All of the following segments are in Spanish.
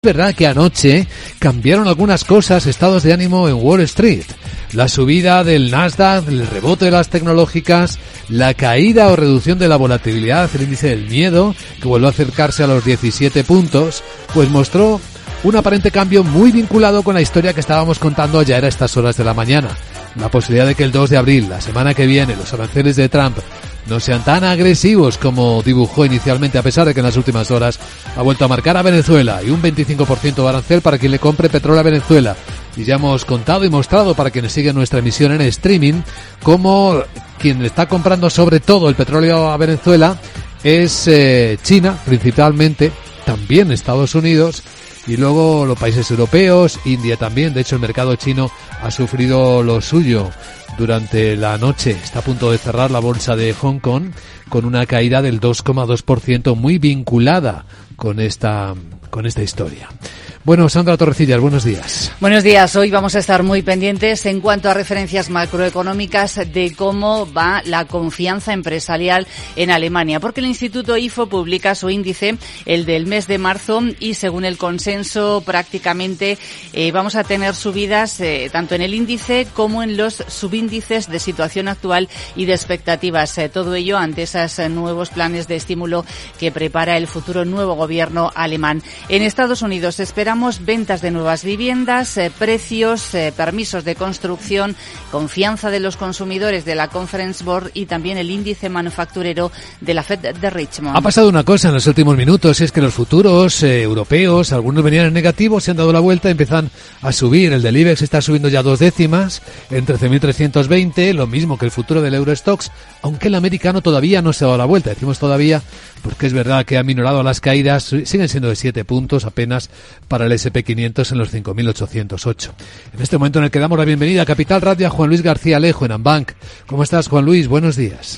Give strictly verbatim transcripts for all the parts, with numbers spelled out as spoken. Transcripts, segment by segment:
Es verdad que anoche cambiaron algunas cosas, estados de ánimo en Wall Street. La subida del Nasdaq, el rebote de las tecnológicas, la caída o reducción de la volatilidad, el índice del miedo, que volvió a acercarse a los diecisiete puntos, pues mostró un aparente cambio muy vinculado con la historia que estábamos contando ayer a estas horas de la mañana. La posibilidad de que el dos de abril, la semana que viene, los aranceles de Trump no sean tan agresivos como dibujó inicialmente, a pesar de que en las últimas horas ha vuelto a marcar a Venezuela y un veinticinco por ciento de arancel para quien le compre petróleo a Venezuela. Y ya hemos contado y mostrado para quienes siguen nuestra emisión en streaming cómo quien le está comprando sobre todo el petróleo a Venezuela es eh, China, principalmente, también Estados Unidos, y luego los países europeos, India también. De hecho, el mercado chino ha sufrido lo suyo durante la noche. Está a punto de cerrar la bolsa de Hong Kong con una caída del dos coma dos por ciento muy vinculada con esta con esta historia. Bueno, Sandra Torrecillas, buenos días. Buenos días. Hoy vamos a estar muy pendientes en cuanto a referencias macroeconómicas de cómo va la confianza empresarial en Alemania, porque el Instituto I F O publica su índice, el del mes de marzo, y según el consenso prácticamente eh, vamos a tener subidas eh, tanto en el índice como en los subíndices de situación actual y de expectativas. Eh, todo ello ante esos eh, nuevos planes de estímulo que prepara el futuro nuevo gobierno alemán. En Estados Unidos espera ventas de nuevas viviendas, eh, precios, eh, permisos de construcción, confianza de los consumidores de la Conference Board y también el índice manufacturero de la Fed de Richmond. Ha pasado una cosa en los últimos minutos, y es que los futuros eh, europeos, algunos venían en negativo, se han dado la vuelta y empiezan a subir. El del IBEX está subiendo ya dos décimas, en trece mil trescientos veinte, lo mismo que el futuro del Eurostoxx, aunque el americano todavía no se ha dado la vuelta. Decimos todavía porque es verdad que ha minorado las caídas, siguen siendo de siete puntos apenas para el ese and pe quinientos en los cinco mil ochocientos ocho. En este momento en el que damos la bienvenida a Capital Radio a Juan Luis García Alejo en Ambank. ¿Cómo estás, Juan Luis? Buenos días.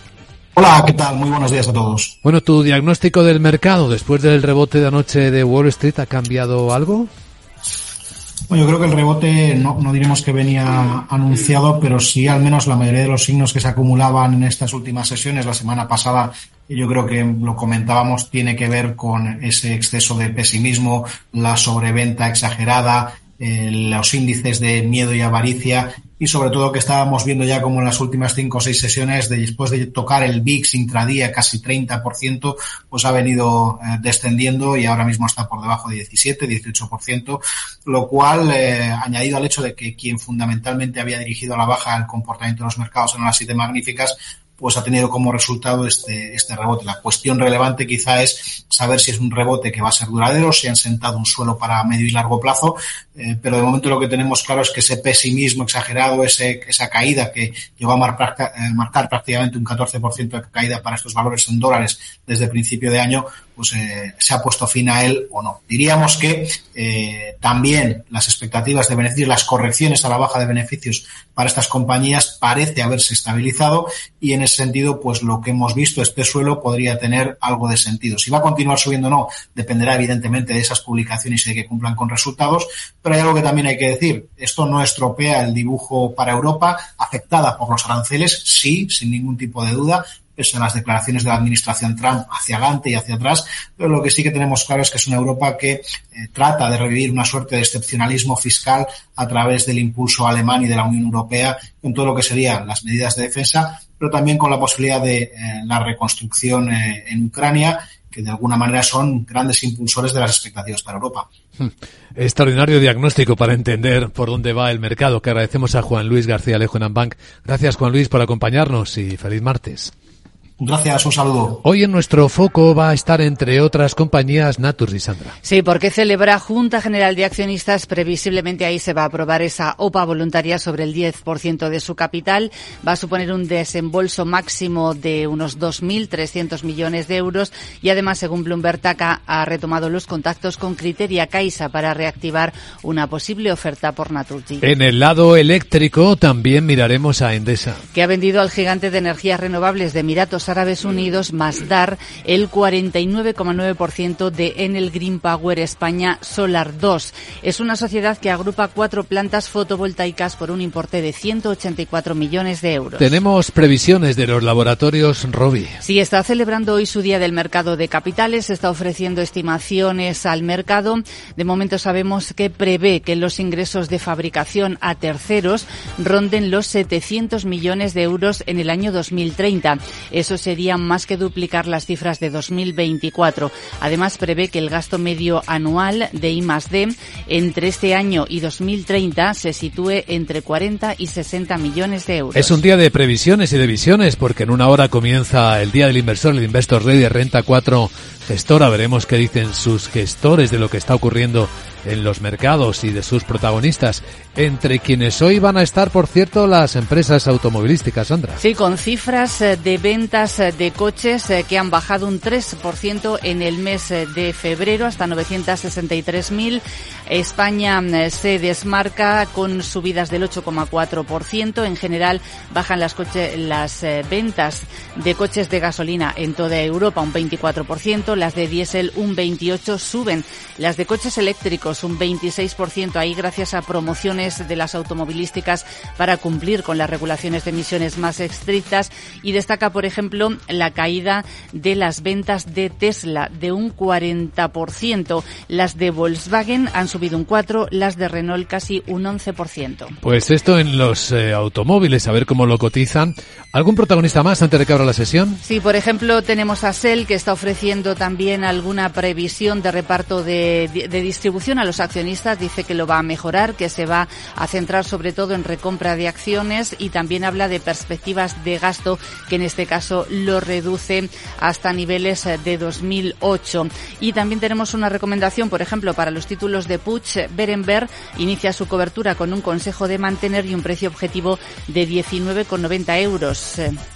Hola, ¿qué tal? Muy buenos días a todos. Bueno, tu diagnóstico del mercado después del rebote de anoche de Wall Street, ¿ha cambiado algo? Bueno, yo creo que el rebote no, no diremos que venía anunciado, pero sí al menos la mayoría de los signos que se acumulaban en estas últimas sesiones. La semana pasada, yo creo que lo comentábamos, tiene que ver con ese exceso de pesimismo, la sobreventa exagerada, eh, los índices de miedo y avaricia, y sobre todo que estábamos viendo ya como en las últimas cinco o seis sesiones, de, después de tocar el V I X intradía casi treinta por ciento, pues ha venido eh, descendiendo y ahora mismo está por debajo de diecisiete, dieciocho por ciento, lo cual, eh, añadido al hecho de que quien fundamentalmente había dirigido a la baja el comportamiento de los mercados eran las siete magníficas, pues ha tenido como resultado este este rebote. La cuestión relevante quizá es saber si es un rebote que va a ser duradero, si han sentado un suelo para medio y largo plazo, eh, pero de momento lo que tenemos claro es que ese pesimismo exagerado, ese esa caída que llegó a marcar, eh, marcar prácticamente un catorce por ciento de caída para estos valores en dólares desde principio de año, pues eh, se ha puesto fin a él o no. Diríamos que eh, también las expectativas de beneficios, las correcciones a la baja de beneficios para estas compañías parece haberse estabilizado, y en ese sentido, pues lo que hemos visto, este suelo podría tener algo de sentido. Si va a continuar subiendo o no, dependerá evidentemente de esas publicaciones y de que cumplan con resultados, pero hay algo que también hay que decir. Esto no estropea el dibujo para Europa, afectada por los aranceles, sí, sin ningún tipo de duda, pese a las declaraciones de la administración Trump hacia adelante y hacia atrás, pero lo que sí que tenemos claro es que es una Europa que eh, trata de revivir una suerte de excepcionalismo fiscal a través del impulso alemán y de la Unión Europea en todo lo que serían las medidas de defensa, pero también con la posibilidad de eh, la reconstrucción eh, en Ucrania, que de alguna manera son grandes impulsores de las expectativas para Europa. Extraordinario diagnóstico para entender por dónde va el mercado, que agradecemos a Juan Luis García Alejo en Ambank. Gracias, Juan Luis, por acompañarnos y feliz martes. Gracias, un saludo. Hoy en nuestro foco va a estar, entre otras compañías, Naturgy, Sandra. Sí, porque celebra Junta General de Accionistas. Previsiblemente ahí se va a aprobar esa O P A voluntaria sobre el diez por ciento de su capital. Va a suponer un desembolso máximo de unos dos mil trescientos millones de euros. Y además, según Bloomberg, TACA ha retomado los contactos con Criteria Caixa para reactivar una posible oferta por Naturgy. En el lado eléctrico también miraremos a Endesa, que ha vendido al gigante de energías renovables de Emiratos Árabes Unidos, Masdar, el cuarenta y nueve coma nueve por ciento de Enel Green Power España Solar dos. Es una sociedad que agrupa cuatro plantas fotovoltaicas por un importe de ciento ochenta y cuatro millones de euros. Tenemos previsiones de los laboratorios Rovi. Sí, está celebrando hoy su día del mercado de capitales, está ofreciendo estimaciones al mercado. De momento sabemos que prevé que los ingresos de fabricación a terceros ronden los setecientos millones de euros en el año dos mil treinta. Eso sería más que duplicar las cifras de dos mil veinticuatro. Además, prevé que el gasto medio anual de I más D entre este año y dos mil treinta se sitúe entre cuarenta y sesenta millones de euros. Es un día de previsiones y de visiones, porque en una hora comienza el Día del Inversor, el Investor Day de Renta cuatro Gestora. Veremos qué dicen sus gestores de lo que está ocurriendo en los mercados y de sus protagonistas, entre quienes hoy van a estar, por cierto, las empresas automovilísticas, Sandra. Sí, con cifras de ventas de coches que han bajado un tres por ciento en el mes de febrero hasta novecientos sesenta y tres mil. España se desmarca con subidas del ocho coma cuatro por ciento. En general bajan las, coche, las ventas de coches de gasolina en toda Europa un veinticuatro por ciento, las de diésel un veintiocho por ciento, suben las de coches eléctricos un veintiséis por ciento, ahí gracias a promociones de las automovilísticas para cumplir con las regulaciones de emisiones más estrictas, y destaca, por ejemplo, la caída de las ventas de Tesla de un cuarenta por ciento. Las de Volkswagen han subido un cuatro por ciento, las de Renault casi un once por ciento. Pues esto en los eh, automóviles, a ver cómo lo cotizan. ¿Algún protagonista más antes de que abra la sesión? Sí, por ejemplo, tenemos a Shell, que está ofreciendo también alguna previsión de reparto de, de, de distribución a los accionistas. Dice que lo va a mejorar, que se va a centrar sobre todo en recompra de acciones, y también habla de perspectivas de gasto, que en este caso lo reduce hasta niveles de dos mil ocho. Y también tenemos una recomendación, por ejemplo, para los títulos de Puig. Berenberg inicia su cobertura con un consejo de mantener y un precio objetivo de diecinueve con noventa euros.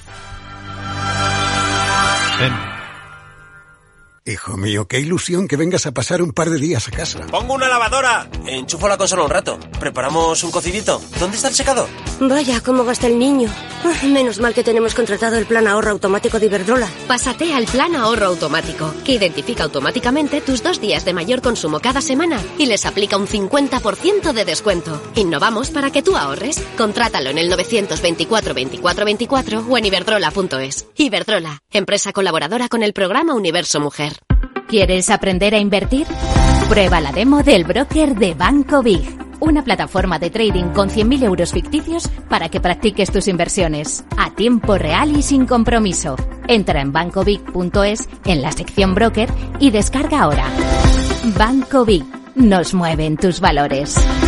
Ven. Hijo mío, qué ilusión que vengas a pasar un par de días a casa. ¡Pongo una lavadora! Enchufo la consola un rato. ¿Preparamos un cocidito? ¿Dónde está el secador? Vaya, cómo gasta el niño. Menos mal que tenemos contratado el plan ahorro automático de Iberdrola. Pásate al plan ahorro automático, que identifica automáticamente tus dos días de mayor consumo cada semana y les aplica un cincuenta por ciento de descuento. Innovamos para que tú ahorres. Contrátalo en el novecientos veinticuatro veinticuatro veinticuatro o en iberdrola punto es. Iberdrola, empresa colaboradora con el programa Universo Mujer. ¿Quieres aprender a invertir? Prueba la demo del broker de Banco Big, una plataforma de trading con cien mil euros ficticios para que practiques tus inversiones a tiempo real y sin compromiso. Entra en banco big punto es en la sección broker y descarga ahora. Banco Big, nos mueven tus valores.